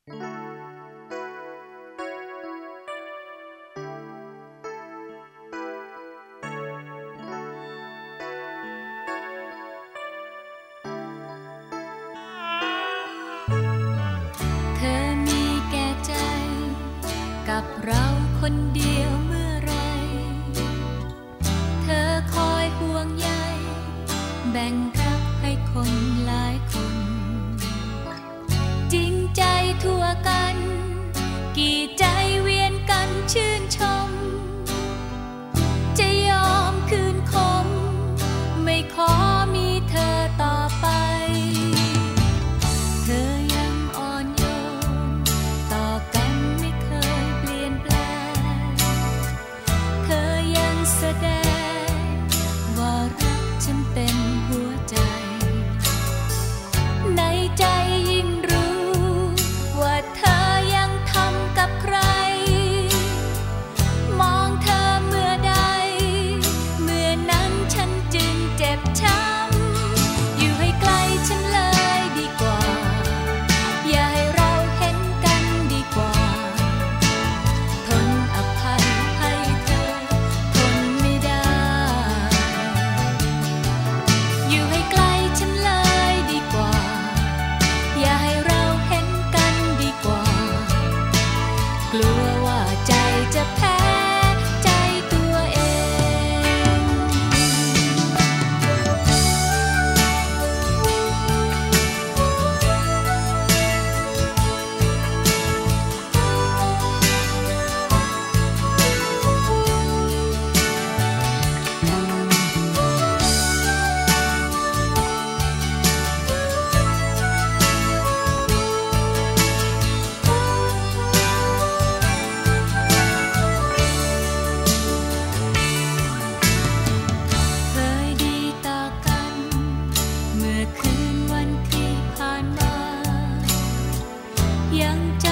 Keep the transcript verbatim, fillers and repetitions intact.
เธอมีแก่ใจกับเราคนเดียวเมื่อไรเธอคอยห่วงใยแบ่งรักให้คนหลายคนจริงใจทั่วกันกี่ใจเวียนกันชื่นชมจะยอมคืนคมไม่ขอมีเธอต่อไปเธอยังอ่อนโยนต่อกันไม่เคยเปลี่ยนแปลงเธอยังแสดงว่ารักฉันเต็มหัวใจในใจยิ่งรู้ว่าเธอยังทำกับใครมองเธอเมื่อใดเมื่อนั้นฉันจึงเจ็บช้ำอยู่ให้ไกลฉันเลยดีกว่าอย่าให้เราเห็นกันดีกว่าทนอภัยให้เธอทนไม่ได้อยู่ให้ไกลฉันเลยดีกว่าอย่าให้เราเห็นกันดีกว่ากลัวว่าใจจะแพ้ใจตัวเองเคยดีต่อกันเมื่อคืนวันที่ผ่านมายัง